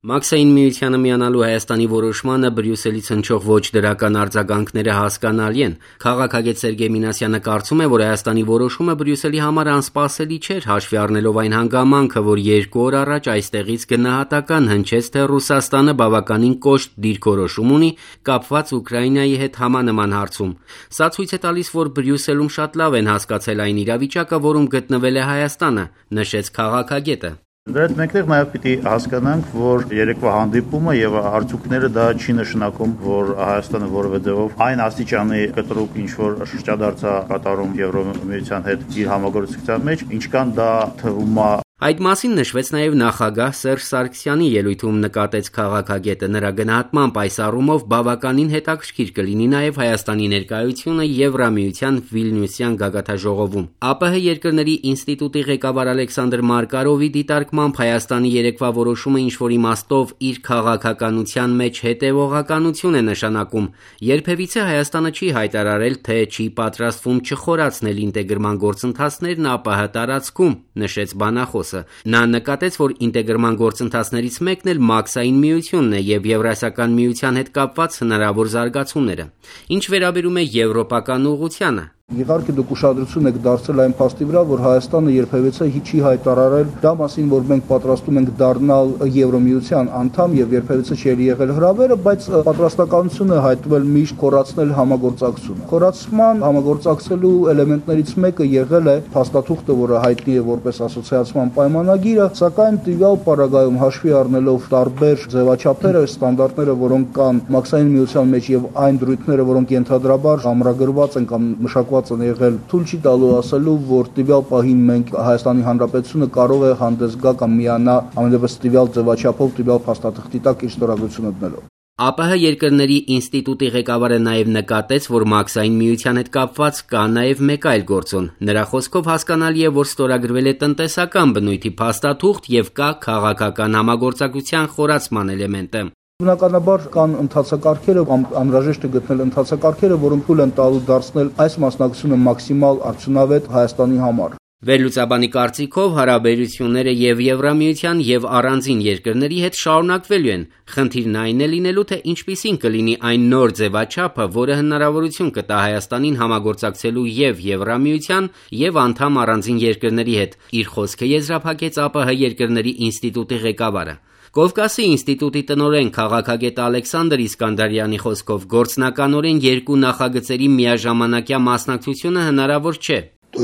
Մաքսային միությանը միանալու Հայաստանի որոշմանը Բրյուսելից հնչող ոչ դրական արձագանքները հասկանալի են։ Քաղաքագետ Սերգեյ Մինասյանը կարծում է, որ Հայաստանի որոշումը Բրյուսելի համար անսպասելի չէր, հաշվի առնելով այն հանգամանքը, որ 2 օր առաջ այստեղից գնահատական հնչեց, թե Ռուսաստանը բավականին կոշտ դիրքորոշում ունի կապված Ուկրաինայի հետ համանման հարցում։ Սա ցույց է տալիս, որ Բրյուսելում շատ լավ են հասկացել այն իրավիճակը, որում գտնվել է Հայաստանը, նշեց քաղաքագետը։ Դրա հետ մեկտեղ նաև պիտի հասկանանք, որ երեկվա հանդիպումը եւ արդյունքները դա չի նշանակում, որ Հայաստանը որևէ ձևով այն աստիճանի կտրուկ ինչ որ շրջադարձ է կատարում Եվրոմիության հետ իր համագործակցության մեջ, ինչքան դա թվում է։ Այդ մասին նշվեց նաև նախագահ Սերժ Սարգսյանի ելույթում, նկատեց քաղաքագետը։ Նրա գնահատմամբ այս առումով բավականին հետաքրքիր կլինի նաև Հայաստանի ներկայությունը Եվրամիության Վիլնյուսյան գագաթնաժողովում։ ԱՊՀ երկրների ինստիտուտի ղեկավար Ալեքսանդր Մարկարովի դիտարկմամբ Հայաստանի երեկվա որոշումը ինչ-որ իմաստով իր քաղաքականության մեջ հետևողականություն է նշանակում։ Երբևիցե Հայաստանը չի հայտարարել, թե չի պատրաստվում չխորացնել ինտեգրման գործընթացներն ԱՊՀ տարածքում, նշեց բանախոս։ Նա նկատեց, որ ինտեգրման գործընթացներից մեկն էլ մաքսային միությունն է եւ Եվրասիական միության հետ կապված հնարավոր զարգացումները։ Ինչ վերաբերում է եվրոպական ուղղությանը, Իհարկե դուք ուշադրություն եք դարձրել այն փաստի վրա, որ Հայաստանը երբևիցե չի հայտարարել դա մասին, որ մենք պատրաստում ենք դառնալ Եվրոմիության անդամ եւ երբևիցե չի եղել հրավերը, բայց պատրաստականությունը հայտվել միշտ խորացնել համագործակցությունը։ Խորացման համագործակցելու էլեմենտներից մեկը եղել է փաստաթուղթը, որը հայտնի է որպես ասոցիացիան պայմանագիրը, սակայն տվյալ պարագայում հաշվի առնելով տարբեր ձևաչափերը, ստանդարտները, որոնք կան մաքսային միության մեջ եւ այն դրույթները, որոնք ենթադրաբար ամրագրված են կամ մշակված են եղել, թույլ չի տալու ասելու, որ տվյալ պահին մենք Հայաստանի Հանրապետությունը կարող է հանդես գա կամ միանա ամենևս տվյալ ձևաչափով, տվյալ փաստաթղթի տակ իր ստորագրությունը դնելով։ ԱՊՀ երկրների ինստիտուտի ղեկավարը նաև նկատեց, որ մաքսային միության հետ կապված կա նաև մեկ այլ գործոն։ Նրա խոսքով հասկանալի է, որ ստորագրվել է տնտեսական բնույթի փաստաթուղթ եւ կա քաղաքական համագործակցության խորացման էլեմենտը։ Բնականաբար կան ընթացակարգերը, անհրաժեշտ է գտնել ընթացակարգերը, որոնք թույլ են տալու դարձնել այս մասնակցությունը մաքսիմալ արդյունավետ Հայաստանի համար։ Վերլուծաբանի կարծիքով հարաբերությունները եւ Եվրամիության եւ առանձին երկրների հետ շարունակվելու են։ Խնդիրն այն է լինելու, թե ինչպիսին կլինի այն նոր ձևաչափը, որը հնարավորություն կտա Հայաստանին համագործակցելու եւ Եվրամիության եւ անդամ առանձին երկրների հետ։ Իր խոսքը եզրափակեց ԱՊՀ երկրների ինստիտուտի ղեկավարը։ Կովկասի ինստիտուտի տնօրեն քաղաքագետ Ալեքսանդր Իսկանդարյանի խոսքով գործնականորեն երկու նախագծերի միաժամանակյա մասնակցությունը հնարավոր չէ։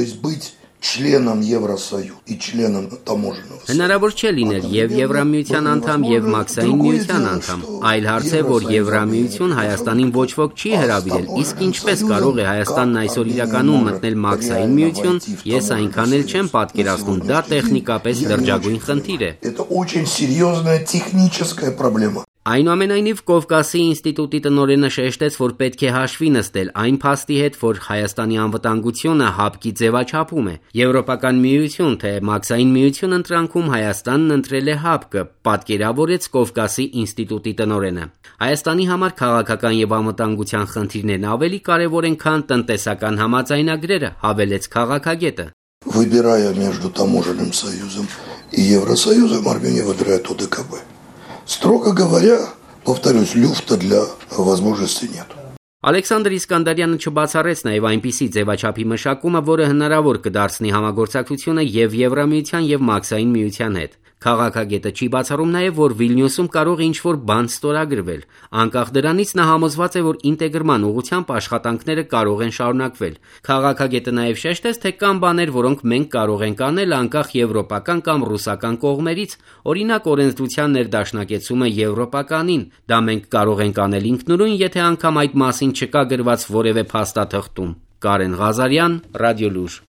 Членом Евросоюза и членом таможенного союза. Հնարավոր չէ լինել եւ Եվրամիության անդամ եւ մաքսային միության անդամ։ Այլ հարց է, որ Եվրամիություն Հայաստանին ոչ ոք չի հրավիրել, իսկ ինչպես կարող է Հայաստանն այսօր իրականում մտնել մաքսային միություն, ես այնքան էլ չեմ պատկերացնում, դա տեխնիկապես լրջագույն խնդիր է։ Это очень серьезная техническая проблема. Այնուամենայնիվ Կովկասի ինստիտուտի տնօրենը շեշտեց, որ պետք է հաշվի նստել այն փաստի հետ, որ Հայաստանի անվտանգությունը հապկի ձևաչափում է։ Եվրոպական միություն, թե մաքսային միություն ընտրանքում Հայաստանն ընտրել է հապկը, պատկերավորեց Կովկասի ինստիտուտի տնօրենը։ Հայաստանի համար քաղաքական եւ անվտանգության խնդիրներն ավելի կարեւոր են, քան տնտեսական համաձայնագրերը, հավելեց քաղաքագետը։ Выбирая между таможенным союзом и Евросоюзом, Армения выбирает ОДКБ. Строго говоря, повторюсь, люфта для возможностей нет. Ալեքսանդր Իսկանդարյանը չբացառեց նաև այնպիսի ձևաչափի մշակումը, որը հնարավոր կդարձնի համագործակցությունը եւ Եվրամիության եւ մաքսային միության հետ։ Քաղաքագետը չի բացառում նաև, որ Վիլնյուսում կարող է ինչ-որ բան ստորագրվել։ Անկախ դրանից նա համոզված է, որ ինտեգրման ուղղությամբ աշխատանքները կարող են շարունակվել։ Քաղաքագետը նաև շեշտեց, թե կան բաներ, որոնք մենք կարող ենք անել անկախ եվրոպական կամ ռուսական կողմերից, օրինակ օրենսդրության ներդաշնակեցումը եվրոպականին։ Դա մենք կարող ենք անել ինքնուրույն, եթե անգամ այդ մասին չկա գրված որևէ փաստաթղթում։ Կարեն Ղազարյան, Ռադիոլուր։